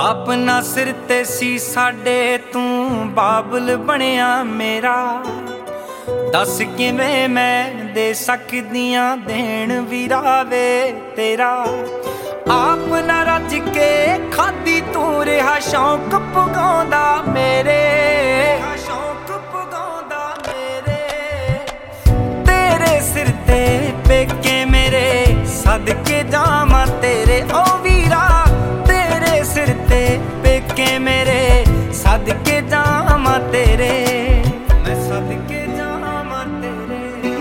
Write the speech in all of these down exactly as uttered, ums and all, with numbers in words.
अपना सिर ते सी साडे तू बाबल बनया मेरा। दस किवें मैं दे सकदियां देण वीरावे तेरा। आप ना रज के खादी तू रिहा शौक पुगाउंदा मेरे, शौक पुगाउंदा मेरे। तेरे सिर ते पेके मेरे सदके जावां तेरे ओ वीरा। तेरे सिर ते पेके मेरे सदके जावां तेरे, मैं सदके जावां तेरे।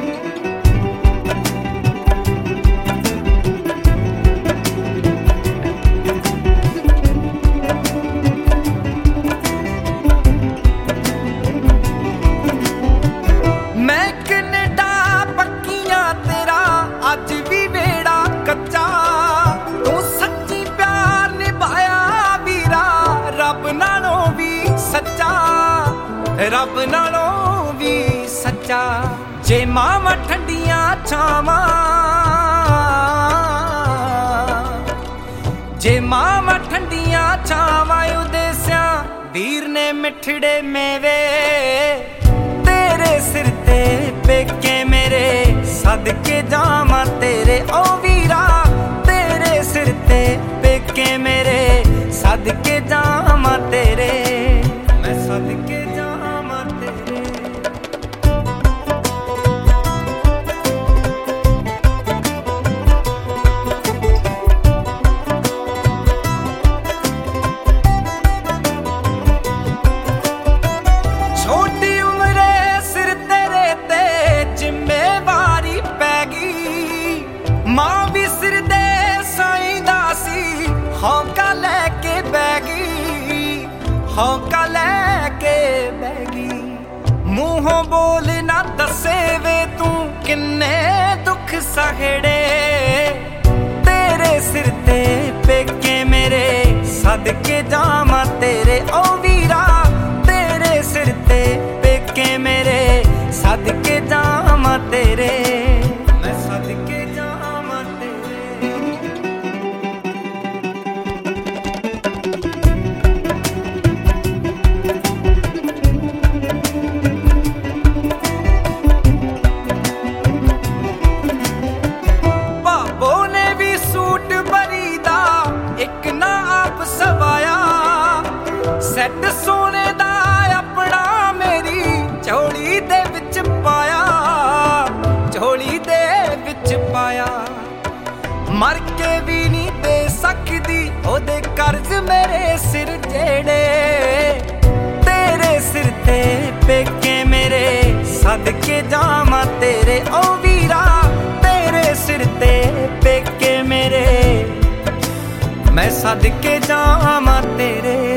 मैं कनेडा पक्कियां तेरा अज भी वेड़ा कच्चा। तू सच्ची प्यार निभाया वीरा, रब नालों भी सच्चा, रब नालों भी सच्चा। जे मावां ठंडियां छावां, जे मावां ठंडियां छावां उदेसियां वीर ने मिठड़े मेवे। तेरे सिर ते पेके मेरे सदके जावां तेरे ओ वीरा। तेरे सिर ते पेके मेरे सदके जावां तेरे, मैं सदके जावां तेरे। छोटी उम्रे सिर तेरे ते जिम्मेवारी पै गई। मां भी सिर दे साईं दा सी हौका लैके बह गई, हौका लैके बह गई। मूहों बोल ना दसे वे तू किन्ने दुख सहेड़े। तेरे सिर ते पेके मेरे सदके जावां तेरे ओ वीरा। तेरे सिर ते पेके मेरे सदके जावां तेरे, मैं सदके जावां तेरे। भाबो ने भी सूट बरीदा एक ना आप सवाया। सैट सोने दा अपना मेरी झोली दे विच पाया, झोली दे विच पाया। मर के भी नहीं दे सकदी ओदे कर्ज मेरे सिर जेड़े। तेरे सिर ते पेके मेरे सदके जावां तेरे ओ वीरा। तेरे सिर ते पेके मेरे मैं सदके जावां तेरे।